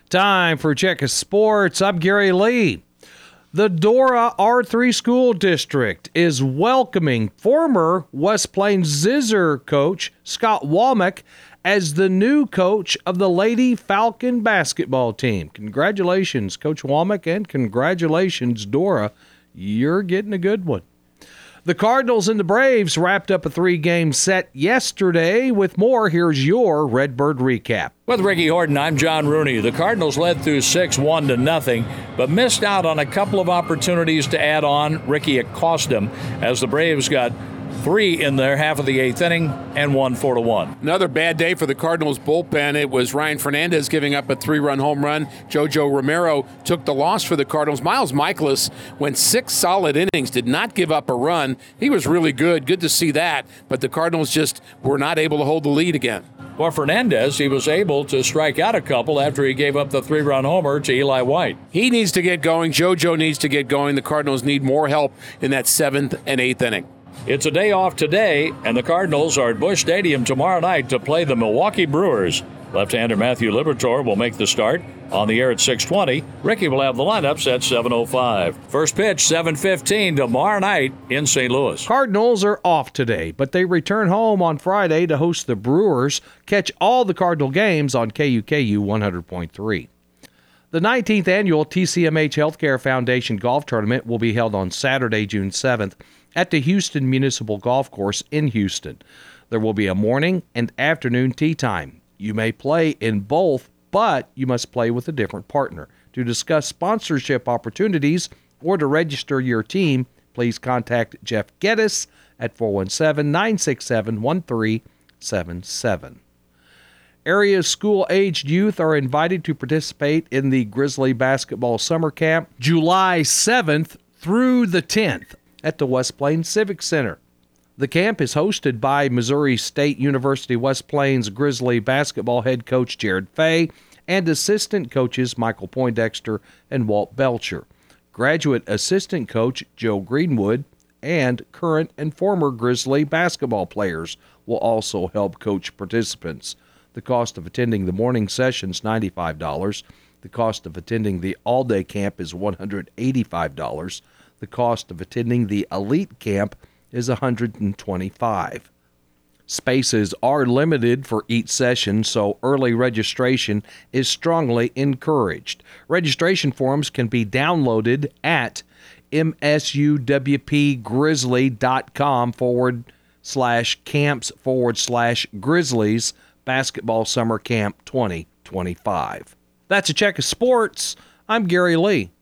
Time for Check of Sports. I'm Gary Lee. The Dora R3 School District is welcoming former West Plains Zizzer coach Scott Womack as the new coach of the Lady Falcon basketball team. Congratulations, Coach Womack, and congratulations, Dora. You're getting a good one. The Cardinals and the Braves wrapped up a 3-game set yesterday. With more, here's your Redbird recap. With Ricky Horton, I'm John Rooney. The Cardinals led through 6-1-0, but missed out on a couple of opportunities to add on. Ricky, it cost them as the Braves got 3 in their half of the 8th inning and won 4-1. Another bad day for the Cardinals bullpen. It was Ryan Fernandez giving up a 3-run home run. Jojo Romero took the loss for the Cardinals. Miles Michaelis went 6 solid innings, did not give up a run. He was really good. Good to see that. But the Cardinals just were not able to hold the lead again. For Fernandez, he was able to strike out a couple after he gave up the 3-run homer to Eli White. He needs to get going. Jojo needs to get going. The Cardinals need more help in that 7th and 8th inning. It's a day off today, and the Cardinals are at Busch Stadium tomorrow night to play the Milwaukee Brewers. Left-hander Matthew Liberatore will make the start on the air at 6:20. Ricky will have the lineups at 7:05. First pitch, 7:15 tomorrow night in St. Louis. Cardinals are off today, but they return home on Friday to host the Brewers. Catch all the Cardinal games on KUKU 100.3. The 19th annual TCMH Healthcare Foundation Golf Tournament will be held on Saturday, June 7th at the Houston Municipal Golf Course in Houston. There will be a morning and afternoon tee time. You may play in both, but you must play with a different partner. To discuss sponsorship opportunities or to register your team, please contact Jeff Geddes at 417-967-1377. Area school-aged youth are invited to participate in the Grizzly Basketball Summer Camp July 7th through the 10th at the West Plains Civic Center. The camp is hosted by Missouri State University West Plains Grizzly basketball head coach Jared Fay and assistant coaches Michael Poindexter and Walt Belcher. Graduate assistant coach Joe Greenwood and current and former Grizzly basketball players will also help coach participants. The cost of attending the morning session is $95. The cost of attending the all-day camp is $185. The cost of attending the elite camp is $125. Spaces are limited for each session, so early registration is strongly encouraged. Registration forms can be downloaded at msuwp.com/camps/Grizzlies Basketball Summer Camp 2025. That's a check of sports. I'm Gary Lee.